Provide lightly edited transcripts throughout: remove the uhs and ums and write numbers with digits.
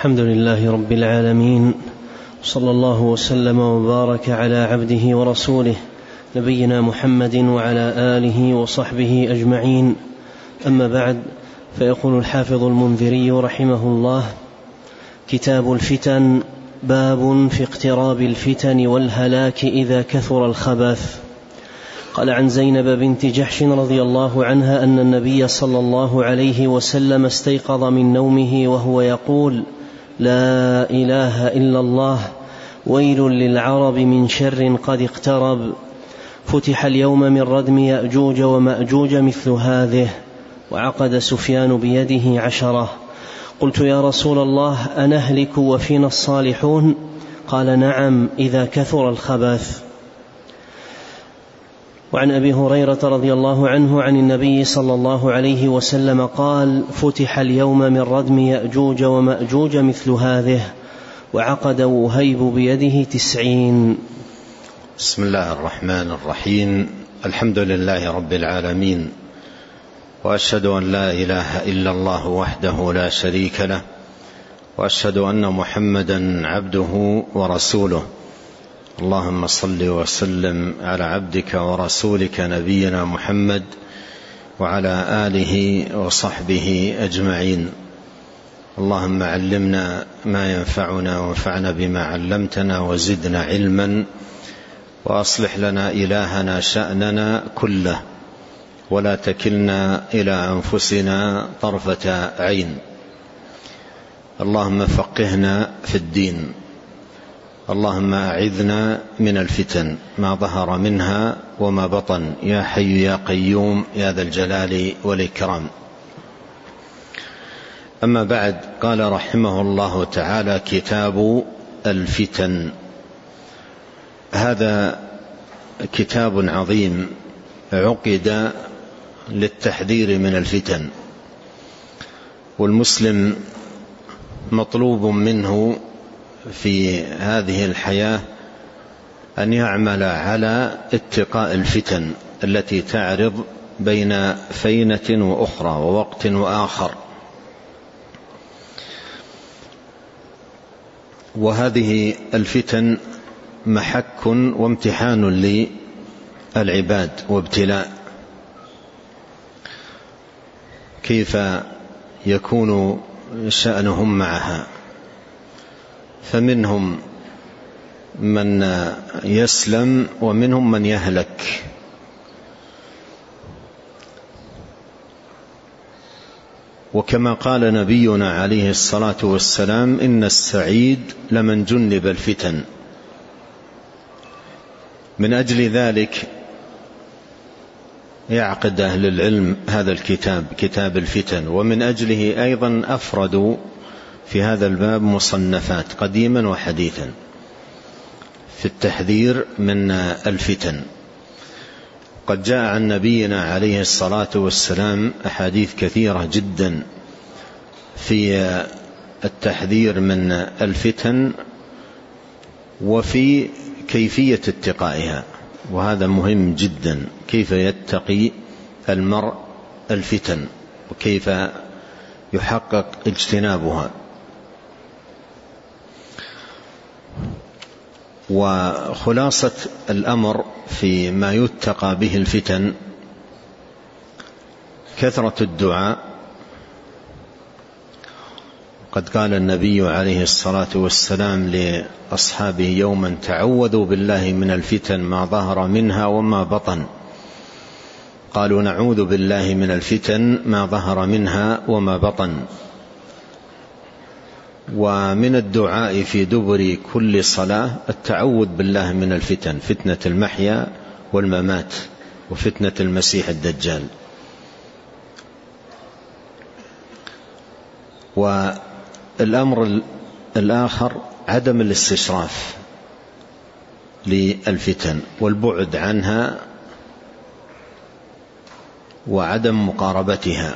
الحمد لله رب العالمين، صلى الله وسلم وبارك على عبده ورسوله نبينا محمد وعلى آله وصحبه أجمعين. أما بعد، فيقول الحافظ المنذري رحمه الله: كتاب الفتن، باب في اقتراب الفتن والهلاك إذا كثر الخبث. قال: عن زينب بنت جحش رضي الله عنها أن النبي صلى الله عليه وسلم استيقظ من نومه وهو يقول: لا إله إلا الله، ويل للعرب من شر قد اقترب، فتح اليوم من ردم يأجوج ومأجوج مثل هذه، وعقد سفيان بيده 10. قلت: يا رسول الله، أنهلك وفينا الصالحون؟ قال: نعم، إذا كثر الخبث. وعن أبي هريرة رضي الله عنه عن النبي صلى الله عليه وسلم قال: فتح اليوم من ردم يأجوج ومأجوج مثل هذه، وعقد وهيب بيده 90. بسم الله الرحمن الرحيم. الحمد لله رب العالمين، وأشهد أن لا إله إلا الله وحده لا شريك له، وأشهد أن محمدا عبده ورسوله. اللهم صل وسلم على عبدك ورسولك نبينا محمد وعلى آله وصحبه أجمعين. اللهم علمنا ما ينفعنا وانفعنا بما علمتنا وزدنا علما، وأصلح لنا إلهنا شأننا كله، ولا تكلنا إلى أنفسنا طرفة عين. اللهم فقهنا في الدين. اللهم أعذنا من الفتن ما ظهر منها وما بطن، يا حي يا قيوم يا ذا الجلال والإكرام. أما بعد، قال رحمه الله تعالى: كتاب الفتن. هذا كتاب عظيم عقد للتحذير من الفتن، والمسلم مطلوب منه في هذه الحياة أن يعمل على اتقاء الفتن التي تعرض بين فينة وأخرى ووقت وآخر. وهذه الفتن محك وامتحان للعباد وابتلاء. كيف يكون شأنهم معها؟ فمنهم من يسلم ومنهم من يهلك. وكما قال نبينا عليه الصلاة والسلام: إن السعيد لمن جنب الفتن. من أجل ذلك يعقد أهل العلم هذا الكتاب، كتاب الفتن، ومن أجله أيضا أفردوا في هذا الباب مصنفات قديما وحديثا في التحذير من الفتن. قد جاء عن نبينا عليه الصلاة والسلام أحاديث كثيرة جدا في التحذير من الفتن وفي كيفية اتقائها، وهذا مهم جدا، كيف يتقي المرء الفتن وكيف يحقق اجتنابها. وخلاصة الأمر في ما يتقى به الفتن كثرة الدعاء. قد قال النبي عليه الصلاة والسلام لأصحابه يوما: تعوذوا بالله من الفتن ما ظهر منها وما بطن. قالوا: نعوذ بالله من الفتن ما ظهر منها وما بطن. ومن الدعاء في دبر كل صلاة التعوذ بالله من الفتن، فتنة المحيا والممات وفتنة المسيح الدجال. والأمر الآخر عدم الاستشراف للفتن والبعد عنها وعدم مقاربتها.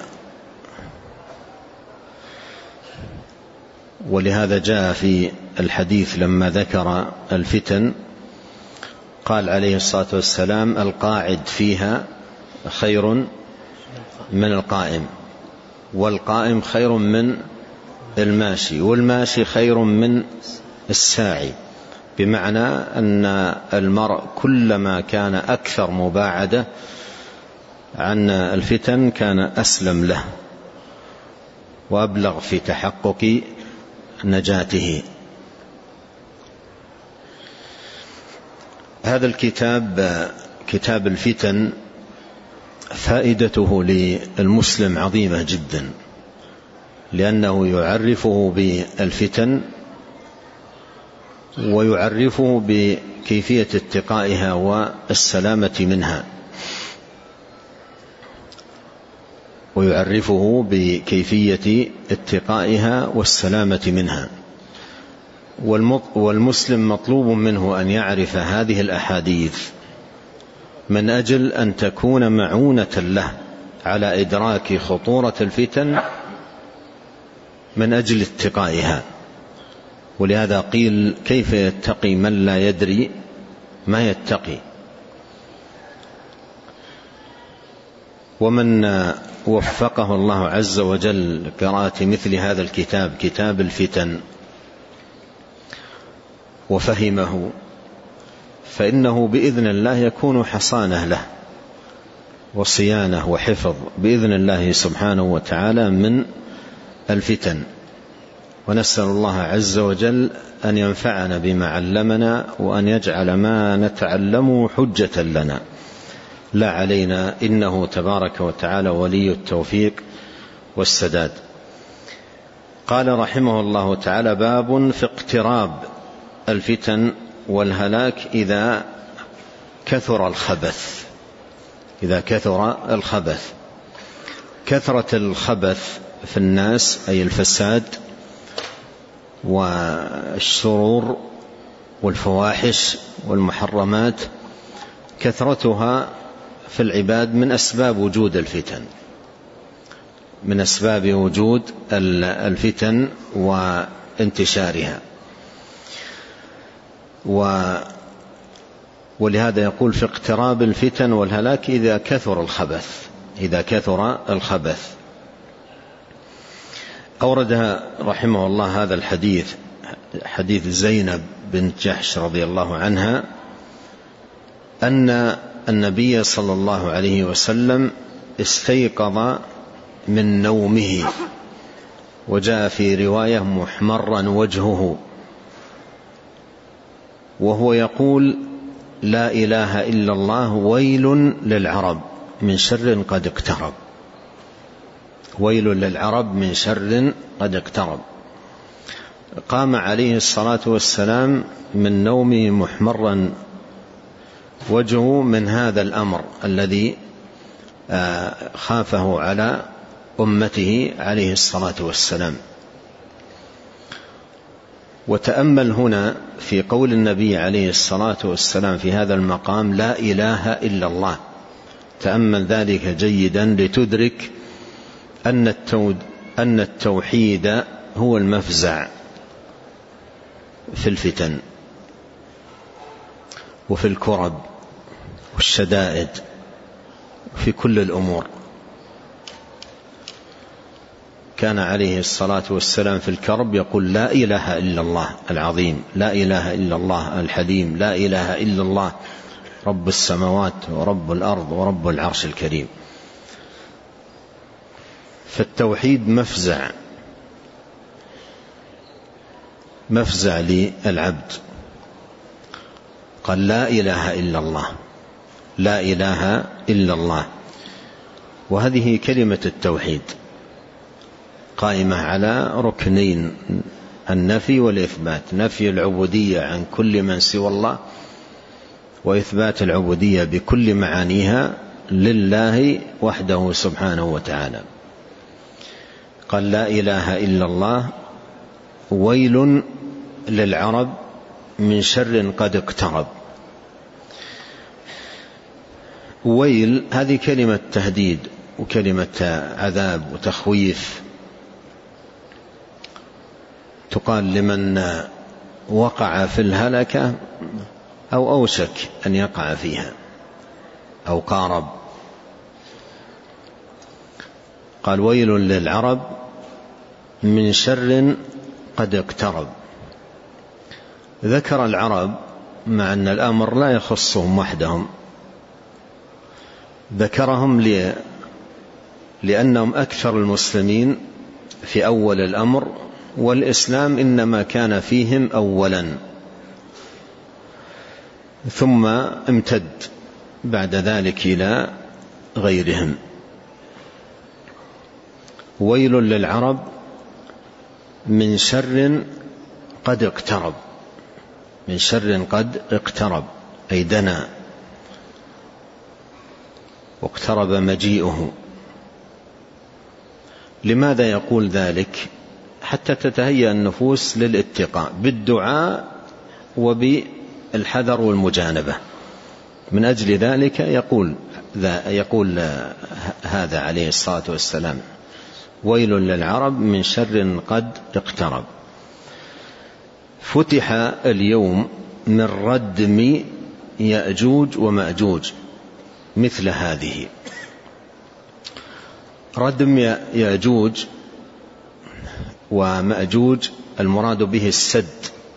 ولهذا جاء في الحديث لما ذكر الفتن قال عليه الصلاة والسلام: القاعد فيها خير من القائم، والقائم خير من الماشي، والماشي خير من الساعي، بمعنى أن المرء كلما كان أكثر مباعدة عن الفتن كان أسلم له وأبلغ في تحقق نجاته. هذا الكتاب كتاب الفتن فائدته للمسلم عظيمة جدا، لأنه يعرفه بالفتن ويعرفه بكيفية اتقائها والسلامة منها، ويعرفه بكيفية اتقائها والسلامة منها. والمسلم مطلوب منه أن يعرف هذه الأحاديث من أجل أن تكون معونة له على إدراك خطورة الفتن من أجل اتقائها. ولهذا قيل: كيف يتقي من لا يدري ما يتقي؟ ومن وفقه الله عز وجل لقراءة مثل هذا الكتاب، كتاب الفتن، وفهمه، فإنه بإذن الله يكون حصانة له وصيانة وحفظ بإذن الله سبحانه وتعالى من الفتن. ونسأل الله عز وجل أن ينفعنا بما علمنا، وأن يجعل ما نتعلمه حجة لنا لا علينا، إنه تبارك وتعالى ولي التوفيق والسداد. قال رحمه الله تعالى: باب في اقتراب الفتن والهلاك إذا كثر الخبث. إذا كثر الخبث، كثرة الخبث في الناس أي الفساد والشرور والفواحش والمحرمات، كثرتها في العباد من أسباب وجود الفتن، من أسباب وجود الفتن وانتشارها. ولهذا يقول: في اقتراب الفتن والهلاك إذا كثر الخبث. إذا كثر الخبث. أورد رحمه الله هذا الحديث، حديث زينب بنت جحش رضي الله عنها، أن النبي صلى الله عليه وسلم استيقظ من نومه، وجاء في رواية محمرا وجهه، وهو يقول: لا إله إلا الله، ويل للعرب من شر قد اقترب. ويل للعرب من شر قد اقترب. قام عليه الصلاة والسلام من نومه محمرا وجهه من هذا الأمر الذي خافه على أمته عليه الصلاة والسلام. وتأمل هنا في قول النبي عليه الصلاة والسلام في هذا المقام: لا إله إلا الله. تأمل ذلك جيدا لتدرك أن التوحيد هو المفزع في الفتن وفي الكرب والشدائد وفي كل الأمور. كان عليه الصلاة والسلام في الكرب يقول: لا إله إلا الله العظيم، لا إله إلا الله الحليم، لا إله إلا الله رب السماوات ورب الأرض ورب العرش الكريم. فالتوحيد مفزع للعبد. قال: لا إله إلا الله، لا إله إلا الله. وهذه كلمة التوحيد قائمة على ركنين: النفي والإثبات، نفي العبودية عن كل من سوى الله، وإثبات العبودية بكل معانيها لله وحده سبحانه وتعالى. قال: لا إله إلا الله، ويل للعرب من شر قد اقترب. ويل هذه كلمة تهديد وكلمة عذاب وتخويف، تقال لمن وقع في الهلكة أو أوشك أن يقع فيها أو قارب. قال: ويل للعرب من شر قد اقترب. ذكر العرب مع أن الأمر لا يخصهم وحدهم، ذكرهم لأنهم أكثر المسلمين في أول الأمر، والإسلام إنما كان فيهم أولا ثم امتد بعد ذلك إلى غيرهم. ويل للعرب من شر قد اقترب، من شر قد اقترب أي دنا واقترب مجيئه. لماذا يقول ذلك؟ حتى تتهيأ النفوس للاتقاء بالدعاء وبالحذر والمجانبة. من أجل ذلك يقول هذا عليه الصلاة والسلام: ويل للعرب من شر قد اقترب. فتح اليوم من ردم يأجوج ومأجوج مثل هذه. ردم يأجوج ومأجوج المراد به السد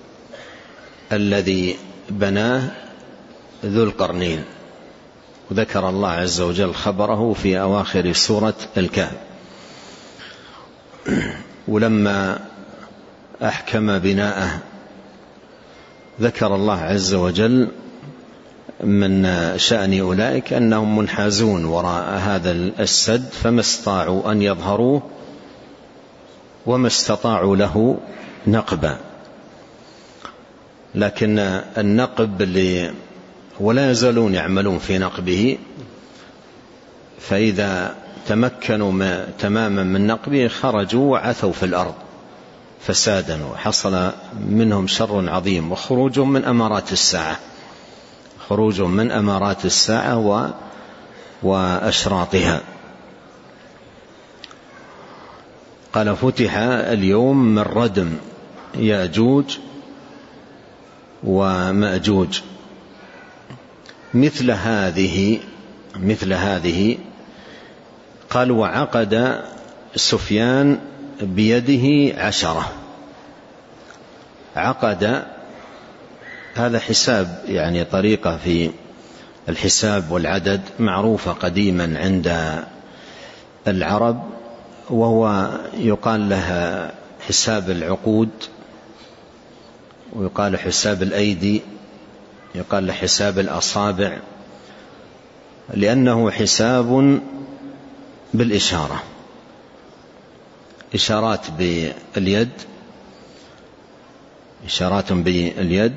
الذي بناه ذو القرنين، وذكر الله عز وجل خبره في أواخر سورة الكهف. ولما أحكم بناءه ذكر الله عز وجل من شأن أولئك أنهم منحازون وراء هذا السد، فما استطاعوا أن يظهروه وما استطاعوا له نقبا. لكن النقب ولا يزالون يعملون في نقبه، فإذا تمكنوا تماما من نقبه خرجوا وعثوا في الأرض فسادا، وحصل منهم شر عظيم، وخروج من أمارات الساعة، خروج من أمارات الساعة وأشراطها. قال: فتح اليوم من ردم يأجوج ومأجوج مثل هذه. قال: وعقد سفيان بيده 10. عقد هذا حساب، يعني طريقة في الحساب والعدد معروفة قديما عند العرب، وهو يقال لها حساب العقود، ويقال حساب الأيدي، يقال له حساب الأصابع، لأنه حساب بالإشارة، إشارات باليد، إشارات باليد،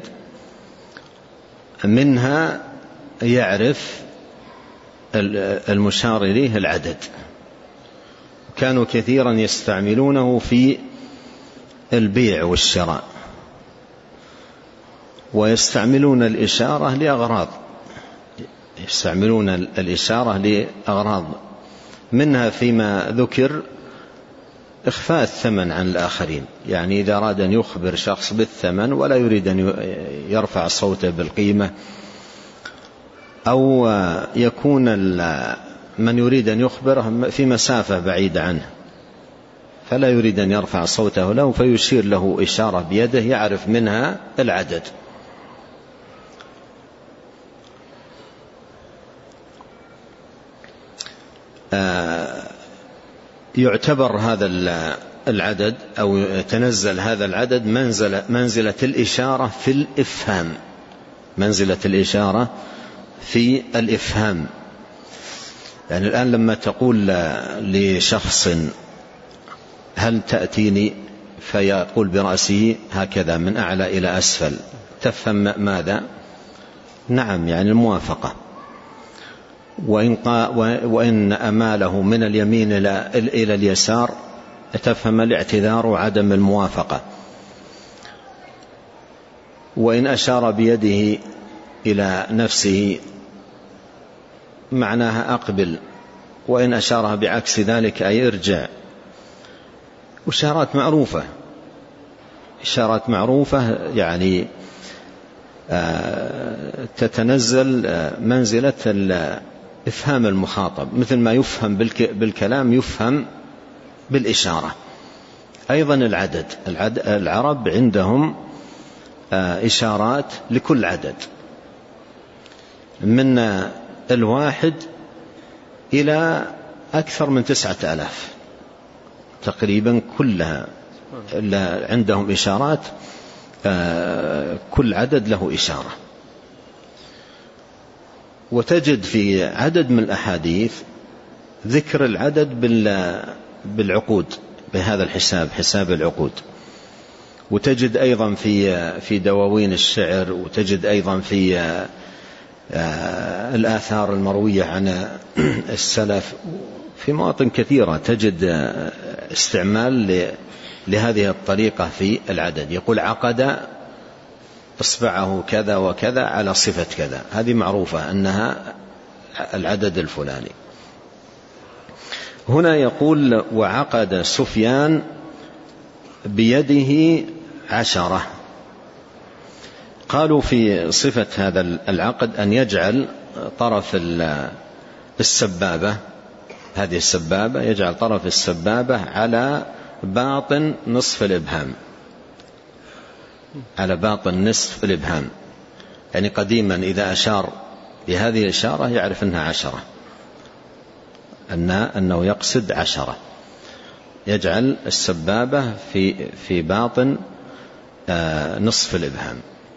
منها يعرف المشار إليه العدد. كانوا كثيرا يستعملونه في البيع والشراء، ويستعملون الإشارة لأغراض، يستعملون الإشارة لأغراض، منها فيما ذكر إخفاء الثمن عن الآخرين. يعني إذا أراد أن يخبر شخص بالثمن ولا يريد أن يرفع صوته بالقيمة، أو يكون من يريد أن يخبره في مسافة بعيدة عنه فلا يريد أن يرفع صوته له، فيشير له إشارة بيده يعرف منها العدد. يعتبر هذا العدد أو يتنزل هذا العدد منزلة الإشارة في الإفهام، منزلة الإشارة في الإفهام. يعني الآن لما تقول لشخص هل تأتيني، فيقول برأسه هكذا من أعلى إلى أسفل، تفهم ماذا؟ نعم، يعني الموافقة. وإن أماله من اليمين إلى اليسار تفهم الاعتذار وعدم الموافقة. وإن أشار بيده إلى نفسه معناها أقبل، وإن أشارها بعكس ذلك أي ارجع. وإشارات معروفة، إشارات معروفة يعني تتنزل منزلة إفهام المخاطب، مثل ما يفهم بالكلام يفهم بالإشارة. أيضا العرب عندهم إشارات لكل عدد، من 1 إلى أكثر من 9000 تقريبا، كلها عندهم إشارات، كل عدد له إشارة. وتجد في عدد من الأحاديث ذكر العدد بالعقود، بهذا الحساب، حساب العقود. وتجد أيضا في دواوين الشعر، وتجد أيضا في الآثار المروية عن السلف، في مواطن كثيرة تجد استعمال لهذه الطريقة في العدد. يقول عقد إصبعه كذا وكذا على صفة كذا، هذه معروفة أنها العدد الفلاني. هنا يقول وعقد سفيان بيده 10. قالوا في صفة هذا العقد أن يجعل طرف السبابة، هذه السبابة، يجعل طرف السبابة على باطن نصف الإبهام، على باطن نصف الإبهام. يعني قديما إذا أشار بهذه الإشارة يعرف أنها 10، أنه يقصد 10. يجعل السبابة في باطن نصف الإبهام.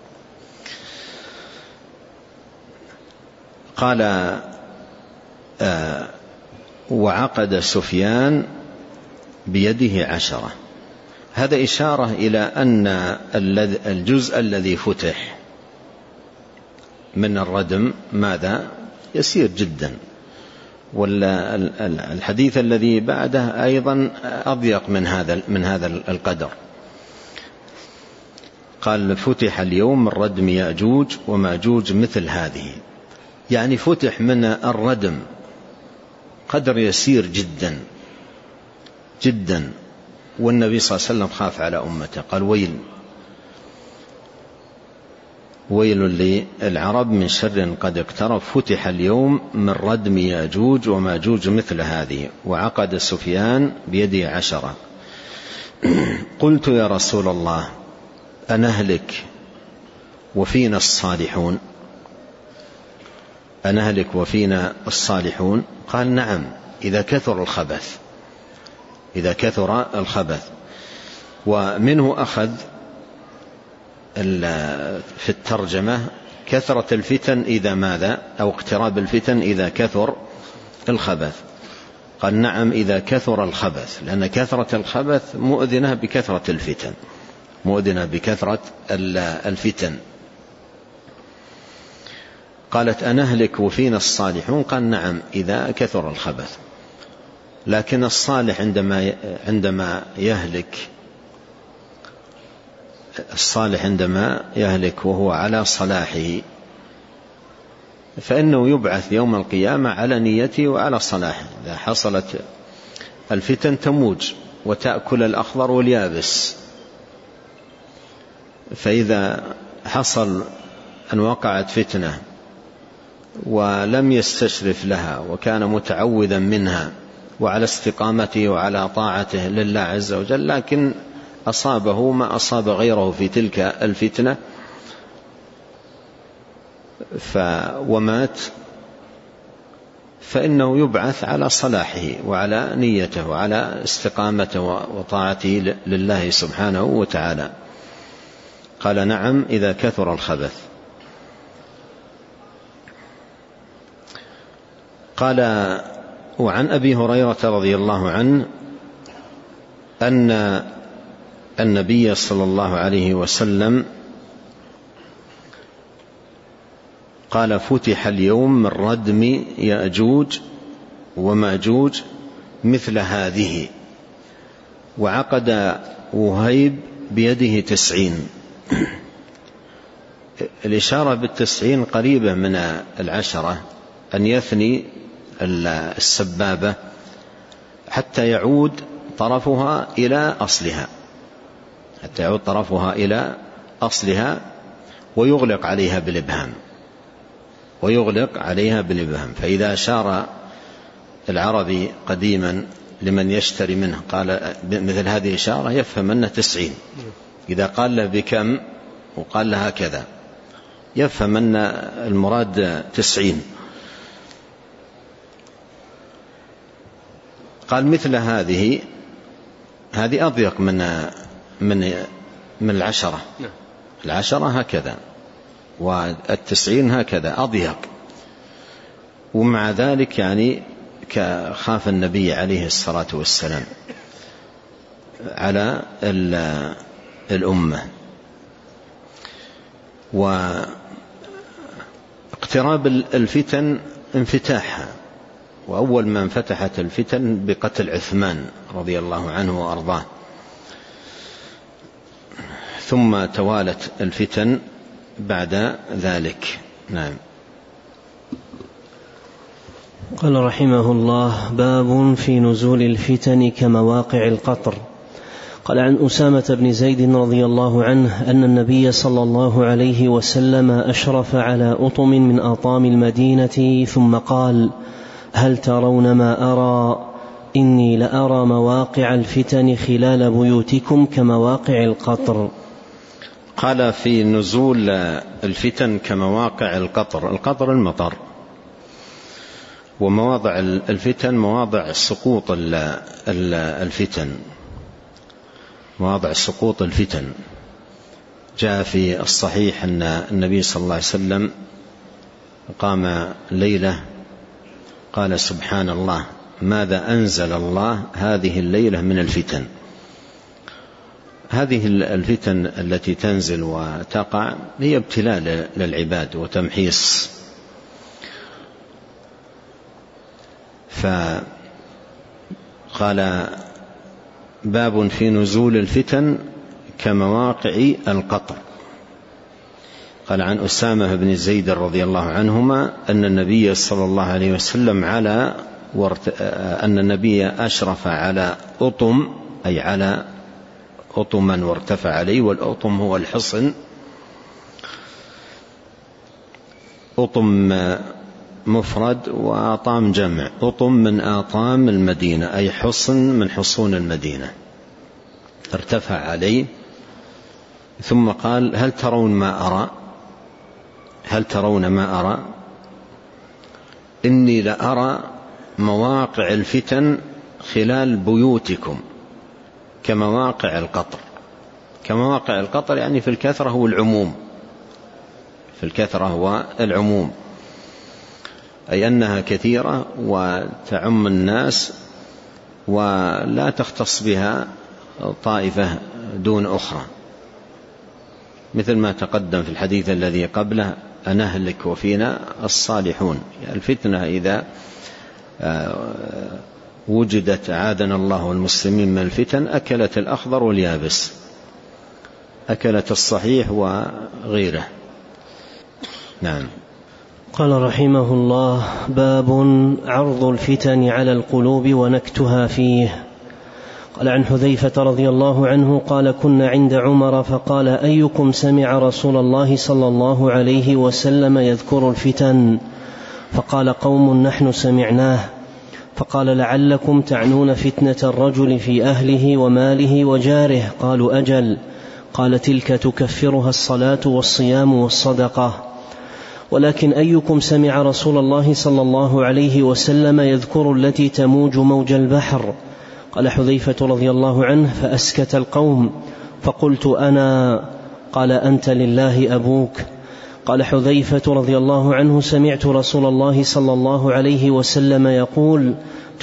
قال وعقد سفيان بيده 10. هذا إشارة إلى أن الجزء الذي فتح من الردم ماذا؟ يسير جدا. والحديث الذي بعده أيضا أضيق من هذا القدر. قال فتح اليوم من ردم يأجوج وماجوج مثل هذه، يعني فتح من الردم قدر يسير جدا جدا. والنبي صلى الله عليه وسلم خاف على أمته، قال ويل للعرب من شر قد اقترب، فتح اليوم من ردم يأجوج وماجوج مثل هذه، وعقد سفيان بيده 10. قلت يا رسول الله أنهلك وفينا الصالحون؟ أنهلك وفينا الصالحون؟ قال نعم إذا كثر الخبث، إذا كثر الخبث. ومنه أخذ في الترجمة كثرة الفتن إذا ماذا، أو اقتراب الفتن إذا كثر الخبث. قال نعم إذا كثر الخبث، لأن كثرة الخبث مؤذنة بكثرة الفتن، مؤذنة بكثرة الفتن. قالت أنهلك وفينا الصالحون؟ قال نعم إذا كثر الخبث. لكن الصالح عندما يهلك، الصالح عندما يهلك وهو على صلاحه فإنه يبعث يوم القيامة على نيته وعلى صلاحه. إذا حصلت الفتن تموج وتأكل الأخضر واليابس، فإذا حصل أن وقعت فتنة ولم يستشرف لها وكان متعوذا منها وعلى استقامته وعلى طاعته لله عز وجل، لكن أصابه ما أصاب غيره في تلك الفتنة ومات، فإنه يبعث على صلاحه وعلى نيته وعلى استقامته وطاعته لله سبحانه وتعالى. قال نعم إذا كثر الخبث. قال وعن أبي هريرة رضي الله عنه أن النبي صلى الله عليه وسلم قال فتح اليوم من ردم يأجوج وماجوج مثل هذه، وعقد وهيب بيده 90. الإشارة بال90 قريبة من 10، أن يثني السبابة حتى يعود طرفها إلى أصلها، حتى يعود طرفها إلى أصلها، ويغلق عليها بالإبهام، ويغلق عليها بالإبهام. فإذا أشار العربي قديما لمن يشتري منه، قال مثل هذه الإشارة يفهم أنه 90. إذا قال له بكم وقال له هكذا يفهم أن المراد 90. قال مثل هذه أضيق من 10. 10 هكذا، 90 هكذا أضيق. ومع ذلك يعني خاف النبي عليه الصلاة والسلام على الأمة. واقتراب الفتن انفتاحها، وأول ما انفتحت الفتن بقتل عثمان رضي الله عنه وأرضاه، ثم توالت الفتن بعد ذلك. نعم. قال رحمه الله: باب في نزول الفتن كمواقع القطر. قال عن أسامة بن زيد رضي الله عنه أن النبي صلى الله عليه وسلم أشرف على أطم من أطام المدينة ثم قال: هل ترون ما أرى؟ إني لأرى مواقع الفتن خلال بيوتكم كمواقع القطر. قال في نزول الفتن كمواقع القطر. القطر المطر، ومواضع الفتن مواضع سقوط الفتن، مواضع سقوط الفتن. جاء في الصحيح أن النبي صلى الله عليه وسلم قام ليلة قال: سبحان الله، ماذا أنزل الله هذه الليلة من الفتن. هذه الفتن التي تنزل وتقع هي ابتلاء للعباد وتمحيص. فقال: باب في نزول الفتن كمواقع القطر. قال عن أسامة بن زيد رضي الله عنهما أن النبي صلى الله عليه وسلم أن النبي أشرف على أطم، أي على أطما وارتفع عليه، والأطم هو الحصن. أطم مفرد وأطام جمع. أطم من آطام المدينة، أي حصن من حصون المدينة، ارتفع عليه. ثم قال: هل ترون ما أرى؟ هل ترون ما أرى؟ إني لأرى مواقع الفتن خلال بيوتكم كمواقع القطر. كمواقع القطر يعني في الكثرة هو العموم، في الكثرة هو العموم، أي أنها كثيرة وتعم الناس ولا تختص بها طائفة دون أخرى، مثل ما تقدم في الحديث الذي قبله: أنهلك وفينا الصالحون. الفتنة إذا وجدت عادنا الله والمسلمين من الفتن أكلت الأخضر واليابس، أكلت الصحيح وغيره. نعم. قال رحمه الله: باب عرض الفتن على القلوب ونكتها فيه. قال عن حذيفة رضي الله عنه قال: كنا عند عمر فقال: أيكم سمع رسول الله صلى الله عليه وسلم يذكر الفتن؟ فقال قوم: نحن سمعناه. فقال: لعلكم تعنون فتنة الرجل في أهله وماله وجاره. قالوا: أجل. قال: تلك تكفرها الصلاة والصيام والصدقة. ولكن أيكم سمع رسول الله صلى الله عليه وسلم يذكر التي تموج موج البحر؟ قال حذيفة رضي الله عنه: فأسكت القوم، فقلت: أنا. قال: أنت لله أبوك. قال حذيفة رضي الله عنه: سمعت رسول الله صلى الله عليه وسلم يقول: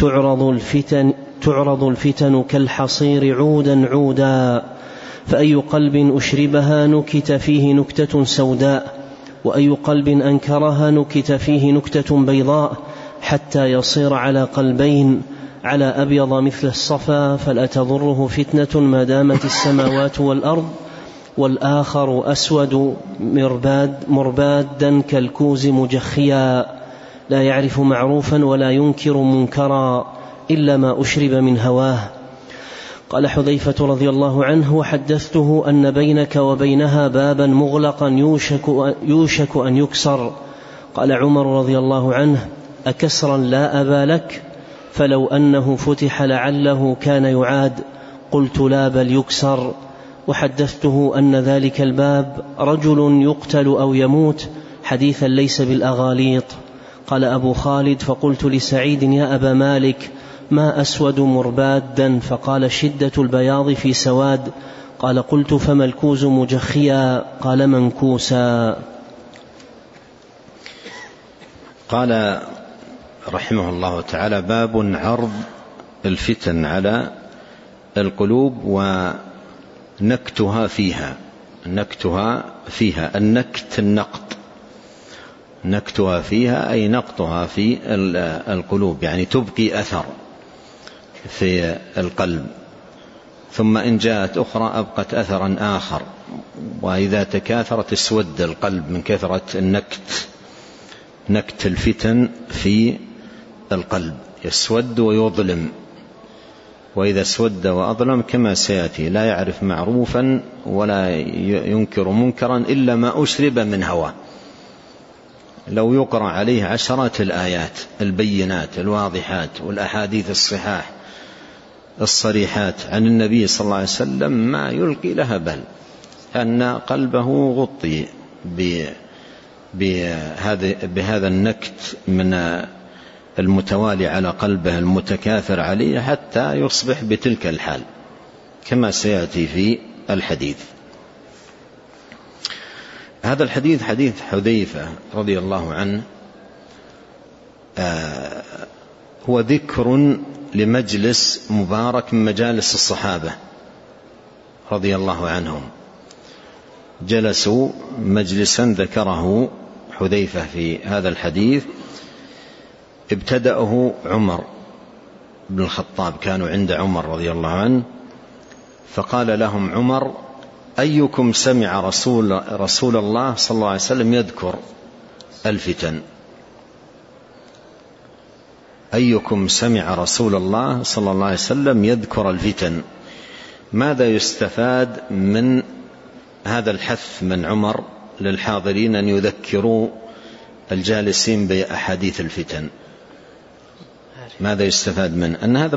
تعرض الفتن كالحصير عودا عودا، فأي قلب أشربها نكت فيه نكتة سوداء، وأي قلب أنكرها نكت فيه نكتة بيضاء، حتى يصير على قلبين، على أبيض مثل الصفا فلا تضره فتنة ما دامت السماوات والأرض، والآخر أسود مربادا كالكوز مجخيا، لا يعرف معروفا ولا ينكر منكرا إلا ما أشرب من هواه. قال حذيفة رضي الله عنه: وحدثته أن بينك وبينها بابا مغلقا يوشك أن يكسر. قال عمر رضي الله عنه: أكسرا لا أبا لك؟ فلو أنه فتح لعله كان يعاد. قلت لا بل يكسر. وحدثته أن ذلك الباب رجل يقتل أو يموت حديثا ليس بالأغاليط. قال أبو خالد: فقلت لسعيد: يا أبا مالك، ما أسود مربادا؟ فقال: شدة البياض في سواد. قال: قلت: فما الكوز مجخيا؟ قال: منكوسا. قال رحمه الله تعالى: باب عرض الفتن على القلوب ونكتها فيها. نكتها فيها أي نقطها في القلوب، يعني تبقي أثر في القلب، ثم إن جاءت أخرى أبقت أثرا آخر، وإذا تكاثرت اسود القلب من كثرة نكت الفتن في القلب، يسود ويظلم. وإذا اسود وأظلم كما سيأتي لا يعرف معروفا ولا ينكر منكرا إلا ما أشرب من هوى. لو يقرأ عليه عشرات الآيات البينات الواضحات والأحاديث الصحاح الصريحات عن النبي صلى الله عليه وسلم ما يلقي لها بال، أن قلبه غطي بهذا النكت من المتوالي على قلبه المتكاثر عليه حتى يصبح بتلك الحال كما سيأتي في الحديث. هذا الحديث حديث حذيفة رضي الله عنه، هو ذكر لمجلس مبارك من مجالس الصحابة رضي الله عنهم. جلسوا مجلسا ذكره حذيفة في هذا الحديث، ابتدأه عمر بن الخطاب، كانوا عند عمر رضي الله عنه، فقال لهم عمر: أيكم سمع رسول الله صلى الله عليه وسلم يذكر الفتن؟ أيكم سمع رسول الله صلى الله عليه وسلم يذكر الفتن؟ ماذا يستفاد من هذا الحث من عمر للحاضرين أن يذكروا الجالسين بأحاديث الفتن؟ ماذا يستفاد منه؟ أن هذا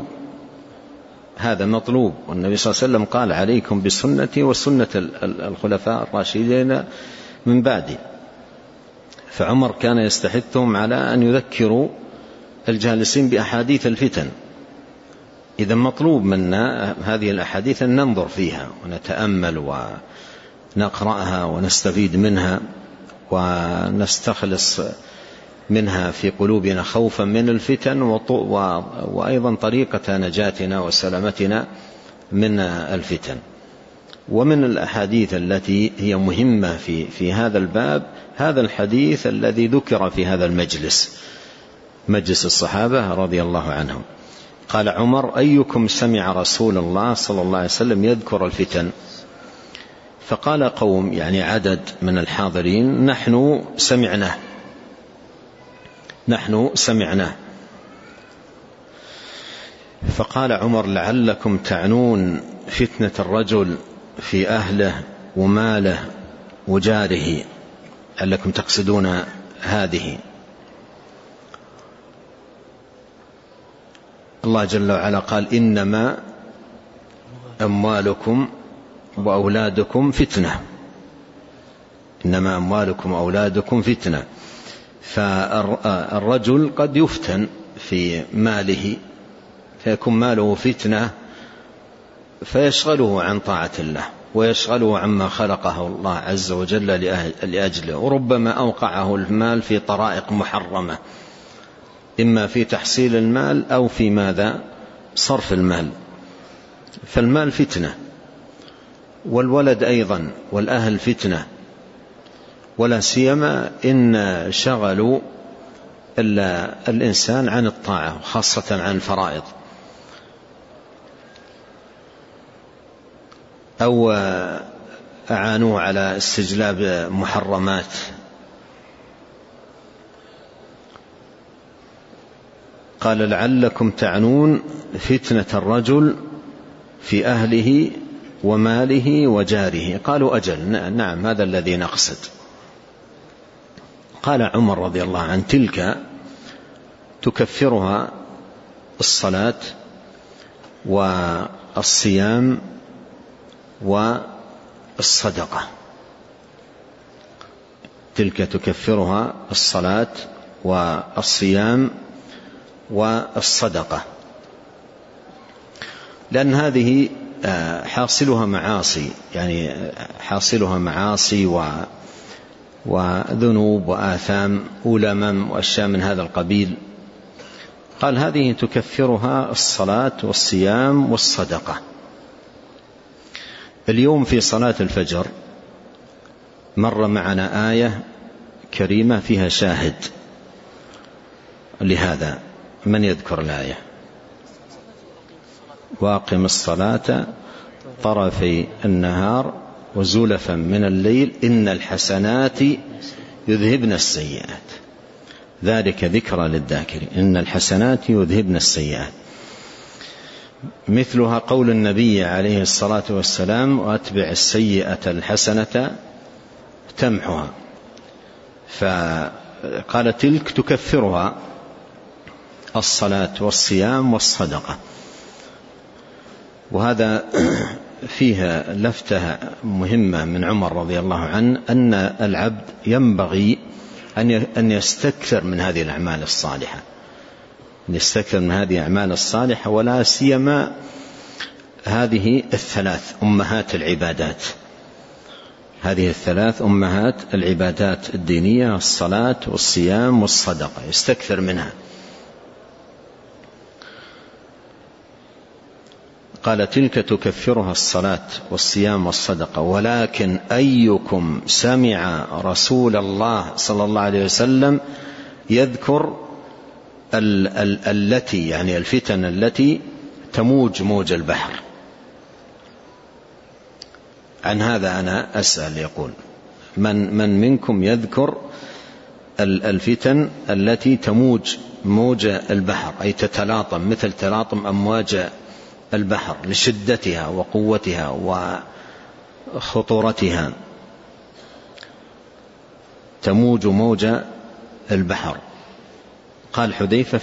مطلوب، والنبي صلى الله عليه وسلم قال: عليكم بسنتي وسنة الخلفاء الراشدين من بعدي. فعمر كان يستحثهم على أن يذكروا الجالسين بأحاديث الفتن. إذا مطلوب منا هذه الأحاديث أن ننظر فيها ونتأمل ونقرأها ونستفيد منها ونستخلص منها في قلوبنا خوفا من الفتن، وأيضا طريقة نجاتنا وسلامتنا من الفتن. ومن الأحاديث التي هي مهمة في هذا الباب هذا الحديث الذي ذكر في هذا المجلس، مجلس الصحابة رضي الله عنهم. قال عمر: أيكم سمع رسول الله صلى الله عليه وسلم يذكر الفتن؟ فقال قوم، يعني عدد من الحاضرين: نحن سمعناه. فقال عمر: لعلكم تعنون فتنة الرجل في أهله وماله وجاره، لعلكم تقصدون هذه. الله جل وعلا قال: إنما أموالكم وأولادكم فتنة. إنما أموالكم وأولادكم فتنة. فالرجل قد يفتن في ماله فيكون ماله فتنة فيشغله عن طاعة الله ويشغله عما خلقه الله عز وجل لأجله، وربما أوقعه المال في طرائق محرمة، إما في تحصيل المال أو في ماذا؟ صرف المال. فالمال فتنة، والولد أيضا، والأهل فتنة، ولا سيما إن شغلوا الإنسان عن الطاعة خاصة عن الفرائض، أو أعانوه على استجلاب محرمات. قال: لعلكم تعنون فتنة الرجل في أهله وماله وجاره. قالوا: أجل، نعم، هذا الذي نقصد. قال عمر رضي الله عنه: تلك تكفرها الصلاة والصيام والصدقة. تلك تكفرها الصلاة والصيام والصدقة، لأن هذه حاصلها معاصي، يعني حاصلها معاصي وذنوب وآثام ولمم وأشياء من هذا القبيل. قال هذه تكفرها الصلاة والصيام والصدقة. اليوم في صلاة الفجر مر معنا آية كريمة فيها شاهد لهذا. من يذكر الآية؟ واقم الصلاة طرفي النهار وزلفا من الليل إن الحسنات يذهبن السيئات ذلك ذكرى للذاكرين إن الحسنات يذهبن السيئات. مثلها قول النبي عليه الصلاة والسلام وأتبع السيئة الحسنة تمحها. فقال تلك تكفرها الصلاة والصيام والصدقة. وهذا فيها لفتة مهمة من عمر رضي الله عنه أن العبد ينبغي أن يستكثر من هذه الأعمال الصالحة، يستكثر من هذه الأعمال الصالحة، ولا سيما هذه الثلاث أمهات العبادات. هذه الثلاث أمهات العبادات الدينية الصلاة والصيام والصدقة يستكثر منها. قال تلك تكفرها الصلاة والصيام والصدقة ولكن أيكم سمع رسول الله صلى الله عليه وسلم يذكر التي يعني الفتن التي تموج موج البحر. عن هذا أنا أسأل، يقول من منكم يذكر الفتن التي تموج موج البحر، أي تتلاطم مثل تلاطم أمواج البحر لشدتها وقوتها وخطورتها، تموج موج البحر. قال حذيفة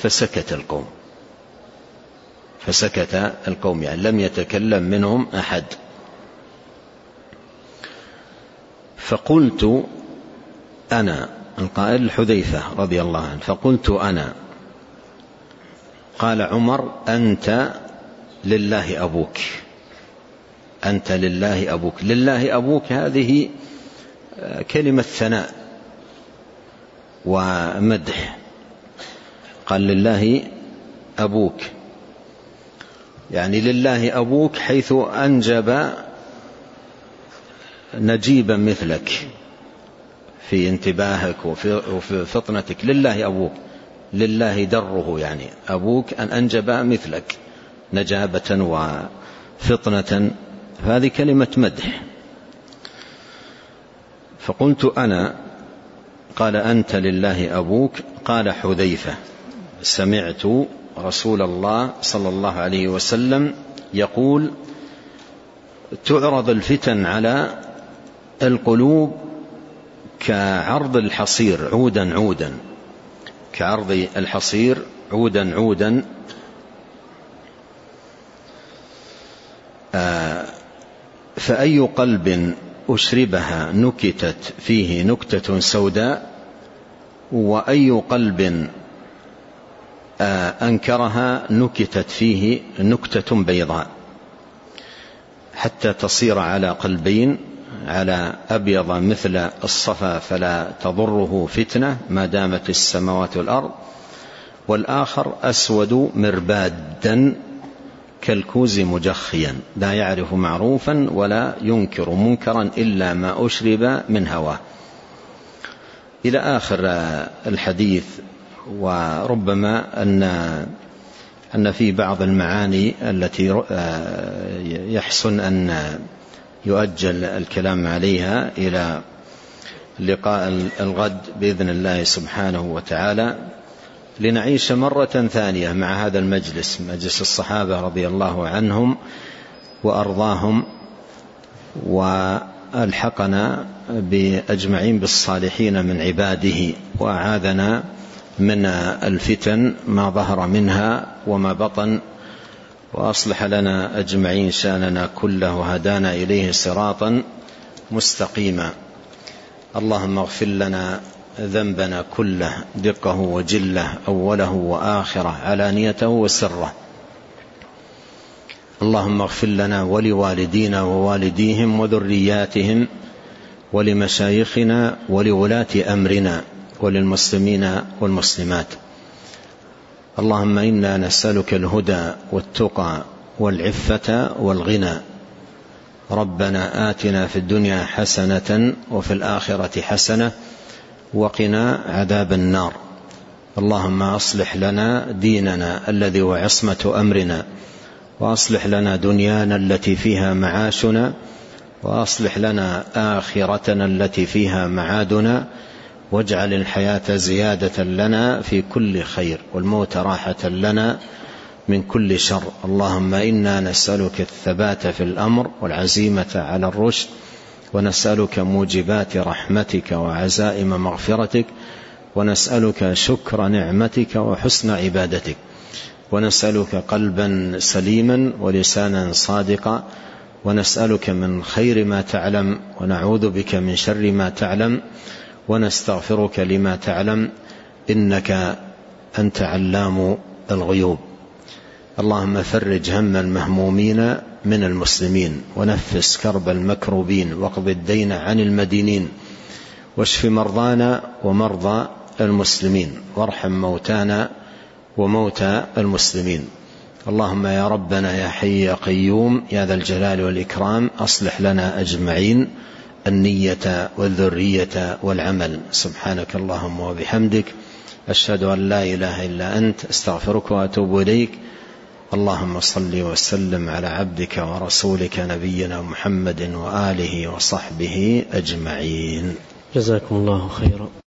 فسكت القوم يعني لم يتكلم منهم أحد. فقلت أنا، القائل حذيفة رضي الله عنه، فقلت أنا. قال عمر أنت لله أبوك، أنت لله أبوك. لله أبوك هذه كلمة ثناء ومدح. قال لله أبوك يعني لله أبوك حيث أنجب نجيبا مثلك في انتباهك وفي فطنتك. لله أبوك، لله دره، يعني أبوك أن أنجب مثلك نجابة وفطنة، هذه كلمة مدح. فقلت أنا. قال أنت لله أبوك. قال حذيفة سمعت رسول الله صلى الله عليه وسلم يقول تعرض الفتن على القلوب كعرض الحصير عودا عودا، كعرض الحصير عودا عودا. فأي قلب أشربها نكتت فيه نكتة سوداء، وأي قلب أنكرها نكتت فيه نكتة بيضاء، حتى تصير على قلبين، على أبيض مثل الصفا فلا تضره فتنة ما دامت السماوات والأرض، والآخر أسود مربادا كالكوز مجخيا لا يعرف معروفا ولا ينكر منكرا إلا ما أشرب من هواه، إلى آخر الحديث. وربما أن في بعض المعاني التي يحسن أن يؤجل الكلام عليها إلى لقاء الغد بإذن الله سبحانه وتعالى، لنعيش مرة ثانية مع هذا المجلس، مجلس الصحابة رضي الله عنهم وأرضاهم، والحقنا بأجمعين بالصالحين من عباده، وأعاذنا من الفتن ما ظهر منها وما بطن، وأصلح لنا أجمعين شأننا كله وهدانا إليه صراطا مستقيما. اللهم اغفر لنا ذنبنا كله دقه وجله، أوله وآخره، علانيته وسره. اللهم اغفر لنا ولوالدينا ووالديهم وذرياتهم ولمشايخنا ولولاة أمرنا وللمسلمين والمسلمات. اللهم إنا نسألك الهدى والتقى والعفة والغنى. ربنا آتنا في الدنيا حسنة وفي الآخرة حسنة وقنا عذاب النار. اللهم أصلح لنا ديننا الذي هو عصمة أمرنا، وأصلح لنا دنيانا التي فيها معاشنا، وأصلح لنا آخرتنا التي فيها معادنا، واجعل الحياة زيادة لنا في كل خير والموت راحة لنا من كل شر. اللهم إنا نسألك الثبات في الأمر والعزيمة على الرشد، ونسألك موجبات رحمتك وعزائم مغفرتك، ونسألك شكر نعمتك وحسن عبادتك، ونسألك قلبا سليما ولسانا صادقا، ونسألك من خير ما تعلم، ونعوذ بك من شر ما تعلم، ونستغفرك لما تعلم، إنك أنت علام الغيوب. اللهم فرج هم المهمومين من المسلمين، ونفس كرب المكروبين، واقض الدين عن المدينين، واشف مرضانا ومرضى المسلمين، وارحم موتانا وموتى المسلمين. اللهم يا ربنا يا حي يا قيوم يا ذا الجلال والإكرام، أصلح لنا أجمعين النية والذرية والعمل. سبحانك اللهم وبحمدك، أشهد أن لا إله إلا أنت، استغفرك وأتوب إليك. اللهم صل وسلم على عبدك ورسولك نبينا محمد وآله وصحبه أجمعين. جزاكم الله خيرا.